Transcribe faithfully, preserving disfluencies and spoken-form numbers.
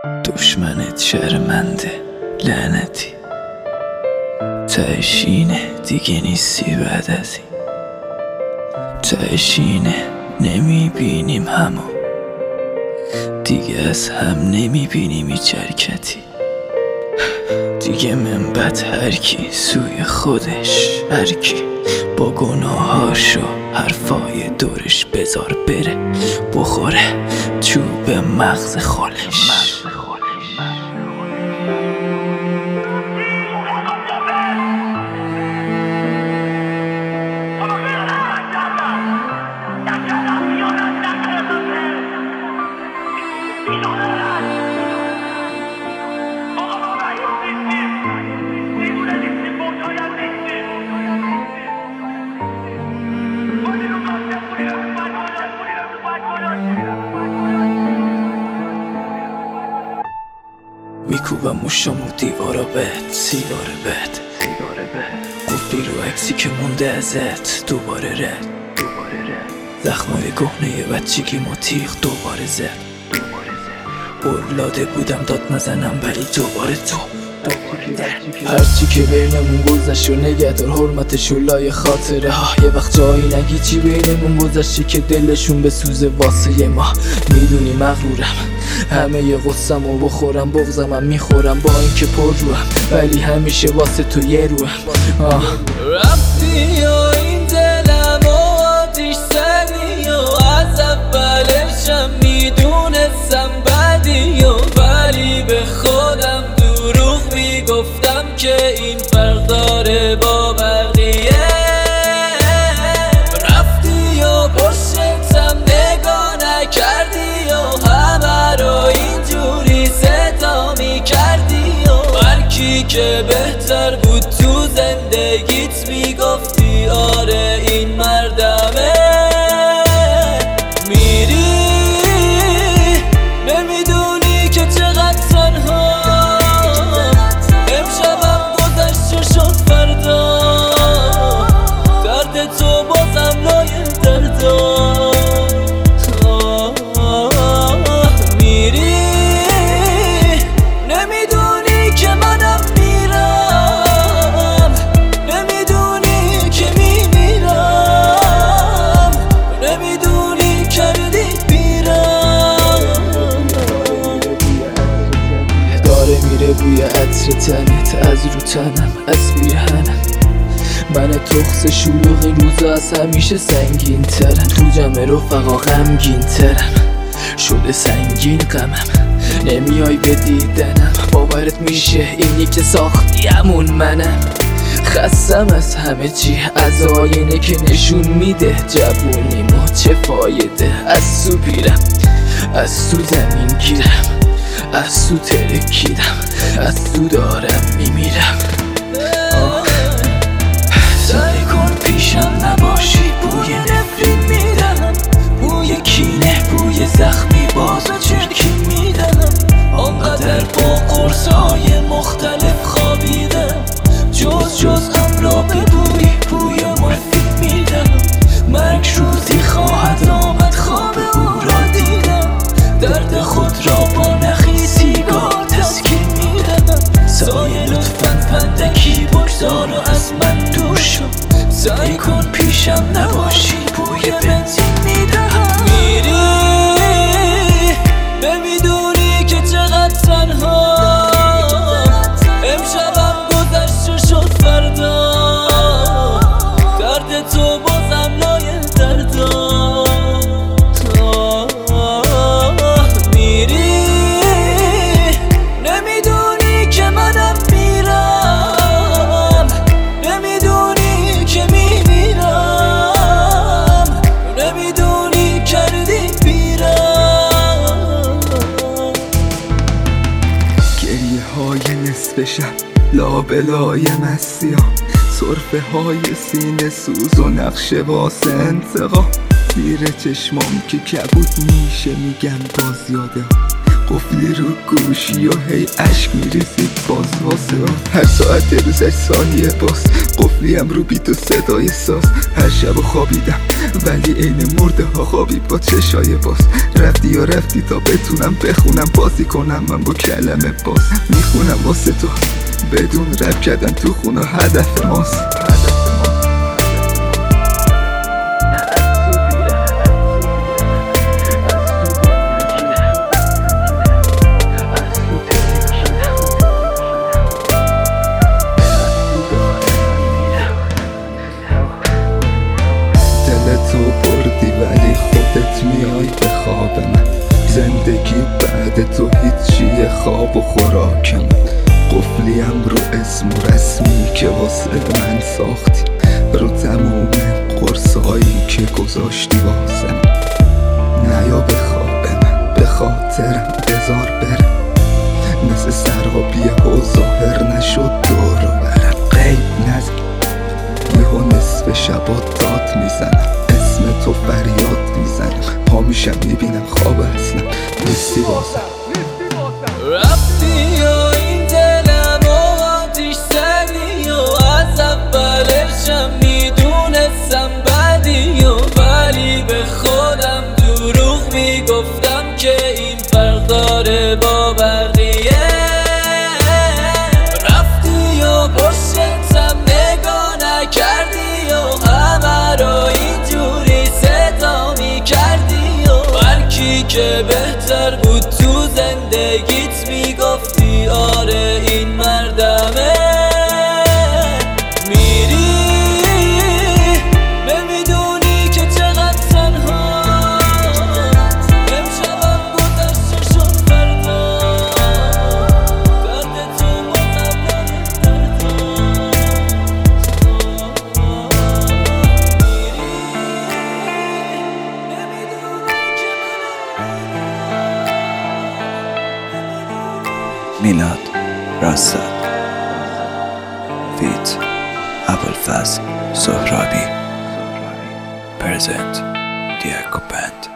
دشمنت شرمنده لعنتی، تهشینه دیگه نیستی بعد از این، تهشینه نمیبینیم همو دیگه، از هم نمیبینیم هیچ حرکتی دیگه. من بد هرکی سوی خودش، هرکی با گناهاشو حرفای دورش بذار بره بخوره چوب مغز خالش. میکوبم مشامو دیوارا بهت، سیگار بهت قفلی رو عکسی که مونده ازت، دوباره رد زخمای کهنه بچگی مو تیغ دوباره زد. اولاده بودم داد نزنم ولی دوباره تو هرچی که بینمون گذشت و نگهدار حرمتش و لای خاطره ها. یه وقت جایی نگی چی بینمون گذشته که دلشون بسوزه واسه ما. میدونی مغرورم همه ی غصم و بخورم بغضم هم میخورم با اینکه پر روم، ولی همیشه واسه تو یه روم. رفتی یا این دلم و آتیش زدی و از اولشم میدونستم بدی و ولی به خودم دروغ میگفتم که این فرق داره با بقیه. رفتی و پشتم نگاه نکردی و همه رو اینجوری صدا میکردی و هرکی که بهتر بود تو زندگیت میگفتی آره این مردمه. میری نمیدونی که چقدر تنها امشبم گذشت شد فردا، درد تو بازم لای دردا. میری نمیدونی که منم میرم، نمیدونی که میمیرم، نمیدونی کردی بیرم. داره میره بوی عطر تنت از رو تنم، از بیرهنم. من تخص شلوغ این روزا از همیشه سنگین ترم، تو جمع رفقا غمگین ترم، شده سنگین غمم. نمیای به دیدنم باورت میشه اینی که ساختیمون منم. خستم از همه چی، از آینه که نشون میده جوونیمو چه فایده. از تو پیرم، از تو زمین گیرم، از تو ترکیدم، از تو دارم میمیرم. سعی کن پیشم نباشی، بوی نفرین میدم، بوی کینه، بوی زخمی باز و چرکی میدم. آنقدر با قرص های مختلف خوابیدم، جز جز امرا به بوی بوی مورفین میدم. مرگ روزی خواهد آمد خواب او را دیدم، درد خود را با نخی سیگار تسکین میدم. سایه لطفاً پندکی بگذار و از من دور شو، سعی کن پیشم نباشی، بوی بنزین میدم. میری نمیدونی که چقدر تنها امشبم گذشت شد فردا، درد تو بازم لای دردا. میری نمیدونی که منم میرم، نمیدونی که میمیرم، نمیدونی کردی بیرم. گریه های نصف شب لابلای مستی ها، صرفه های سینه سوز و نقشه واسه انتقام. زیر چشمام که کبود میشه میگم باز یاده ها، قفلی رو گوشی و هی عشق میریزید باز واسه من. هر ساعت روزش ثانیه باز قفلیم رو بیت و صدای ساز. هر شب خوابیدم ولی عین مرده ها خوابی با چشای باز. رفتی یا رفتی تا بتونم بخونم بازی کنم من با کلمه باز. میخونم واسه تو بدون رپ کردن تو خونه هدف ماست. تو بردی ولی خودت میای به خواب من. زندگی بعد تو هیچیه خواب و خوراکم. قفلیم رو اسم و رسمی که واسه من ساختی، رو تموم قرصایی که گذاشتی واسم. نیا به خواب من به خاطرم بذار برم، مثل سرابیه و ظاهر نشد دور و برم. غیب نزد یهو نصف شبا داد میزنم، اسم تو فریاد میزنم. پا میشم میبینم خواب اصلا نیستی واسم. رفتی یا این دلم و آتیش زدی و از اولشم میدونستم بدی و ولی به خودم دروغ میگفتم که این فرق داره با بقیه. رفتی و پشتم نگاه نکردی و همه رو اینجوری صدا میکردی و هرکی که بهتر بود تو زندگیت میگفتی آره این مردمه. میری نمیدونی که چقدر تنها امشبم گذشته شد فردا. درد تو بازم یادت دردا. میری نمیدونی که میلاد راسد فیت ابوالفضل سهرابی پرزنت دیاکو بند.